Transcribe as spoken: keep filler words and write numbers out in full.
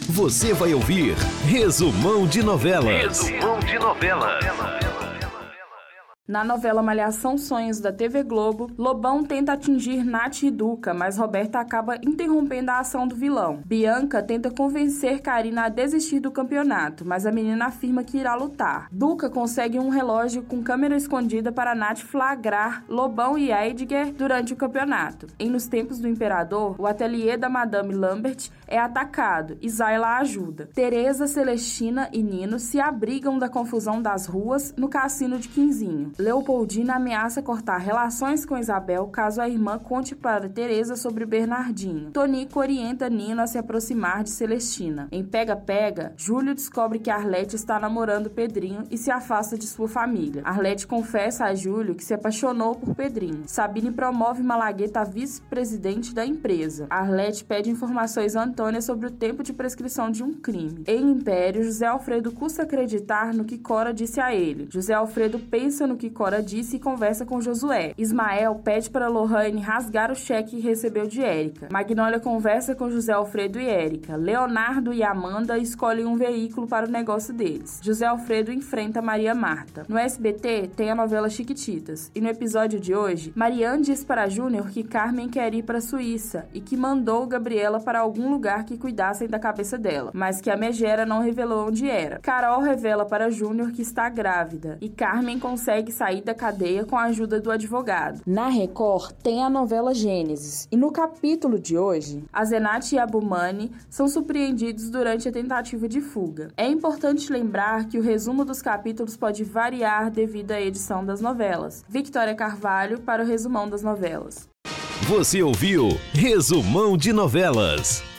Você vai ouvir Resumão de Novelas. Resumão de Novelas. Na novela Malhação Sonhos da T V Globo, Lobão tenta atingir Nath e Duca, mas Roberta acaba interrompendo a ação do vilão. Bianca tenta convencer Karina a desistir do campeonato, mas a menina afirma que irá lutar. Duca consegue um relógio com câmera escondida para Nath flagrar Lobão e Edgar durante o campeonato. Em Nos Tempos do Imperador, o ateliê da Madame Lambert é atacado e Zayla ajuda. Teresa, Celestina e Nino se abrigam da confusão das ruas no cassino de Quinzinho. Leopoldina ameaça cortar relações com Isabel caso a irmã conte para Teresa sobre Bernardinho. Tonico orienta Nino a se aproximar de Celestina. Em Pega Pega, Júlio descobre que Arlete está namorando Pedrinho e se afasta de sua família. Arlete confessa a Júlio que se apaixonou por Pedrinho. Sabine promove Malagueta a vice-presidente da empresa. Arlete pede informações a Antônia sobre o tempo de prescrição de um crime. Em Império, José Alfredo custa acreditar no que Cora disse a ele. José Alfredo pensa no que Cora disse e conversa com Josué. Ismael pede para Lohane rasgar o cheque que recebeu de Érica. Magnólia conversa com José Alfredo e Érica. Leonardo e Amanda escolhem um veículo para o negócio deles. José Alfredo enfrenta Maria Marta. No S B T tem a novela Chiquititas. E no episódio de hoje, Mariane diz para Júnior que Carmen quer ir para a Suíça e que mandou Gabriela para algum lugar que cuidassem da cabeça dela, mas que a megera não revelou onde era. Carol revela para Júnior que está grávida e Carmen consegue sair da cadeia com a ajuda do advogado. Na Record tem a novela Gênesis e no capítulo de hoje, a Zenate e a Bumani são surpreendidos durante a tentativa de fuga. É importante lembrar que o resumo dos capítulos pode variar devido à edição das novelas. Victoria Carvalho para o Resumão das Novelas. Você ouviu Resumão de Novelas.